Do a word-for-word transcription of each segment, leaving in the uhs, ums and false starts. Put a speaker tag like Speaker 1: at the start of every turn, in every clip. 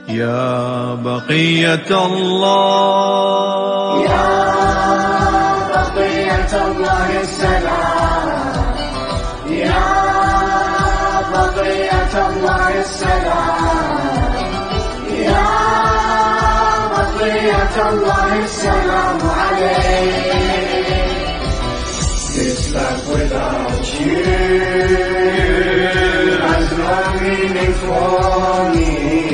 Speaker 1: يا بقية الله،
Speaker 2: يا بقية الله السلام، يا بقية الله السلام، يا بقية الله السلام عليك. This life without you has no meaning for me.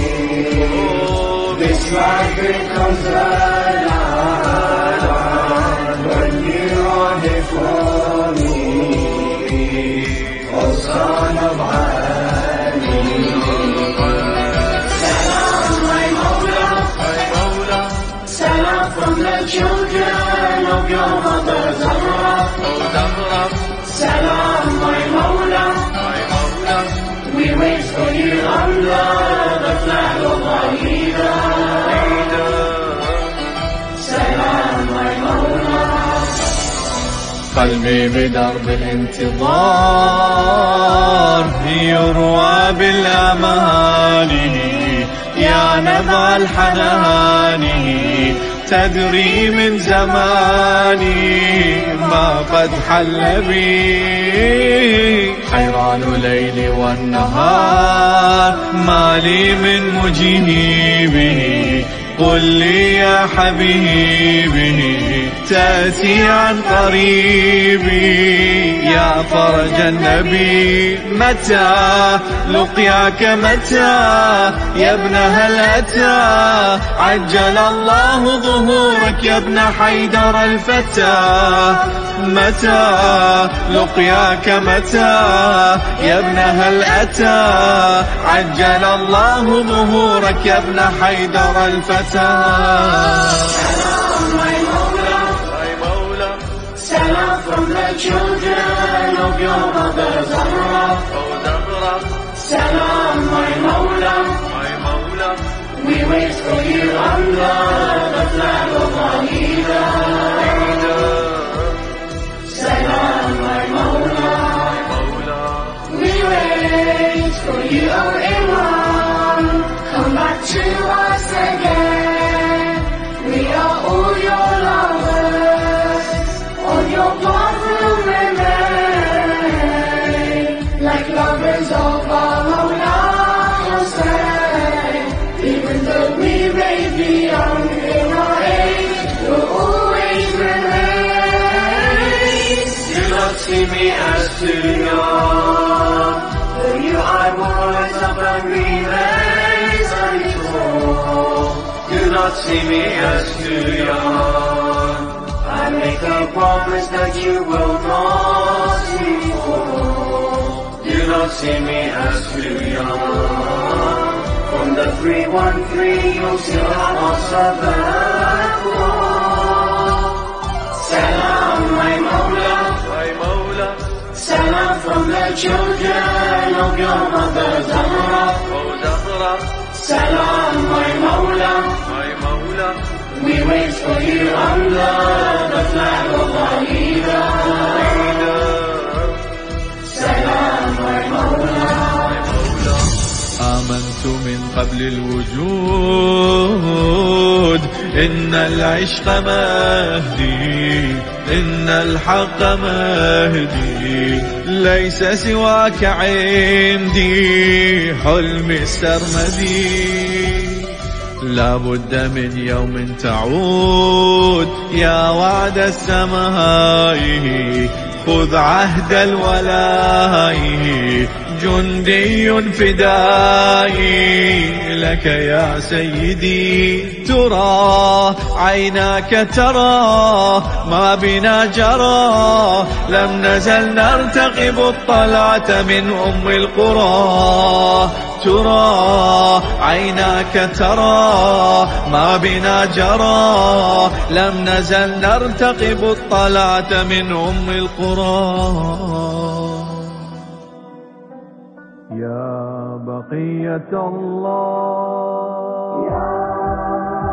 Speaker 2: This life becomes alive when you are here for me. Oh son of Ali, Salam my Mawla, Salam from the children of your mother Zahra. Salam my Mawla, we wait for you under the flag of Wahida. Salam my Mawla.
Speaker 1: قلبي بدرب الانتظار يروى بالأماني، يا نبع الحنان تدري من زماني ما قد حل بي. حيران ليل والنهار ما لي من مجيبه، قل لي يا حبيبي تأتي عن قريبي. يا فرج النبي متى لقياك، متى يا ابن هل أتى عجل الله ظهورك يا ابن حيدر الفتى. متى لقياك، متى يا ابن هل أتى عجل الله ظهورك يا ابن حيدر الفتى.
Speaker 2: Salam my Mawla, Salam from the children of your mother Zahra. Salam my Mawla, we wait for you under the flag of Wahida. Salam my Mawla, we wait for you, O Imam, come back to us again. We are all your lovers, on your path will remain, like lovers of our Mawla Hussain. Even though we may be young in our age, we'll always remain. Do not see me as too young, for you I will rise up and remain tall. Do not see me as too young, I make a promise that you will not see me fall. Do not see me as too young, from the three one three you'll still have us back. Salam my Mawla, Salam from the children of your mother Zahra. Salam my Mawla, we wait for you under the flag of Wahida. Salam my Mawla.
Speaker 1: آمنت من قبل الوجود إن العشق مهدي، إن الحق مهدي، ليس سواك عندي حلمي السرمدي. لا بد من يوم تعود يا وعد السماء، خذ عهد الولاء، جندي فدائي لك يا سيدي. ترى عيناك ترى ما بنا جرى، لم نزل نرتقب الطلعة من أم القرى. ترى عيناك ترى ما بنا جرى، لم نزل نرتقب الطلعة من أم القرى. يا بقية الله،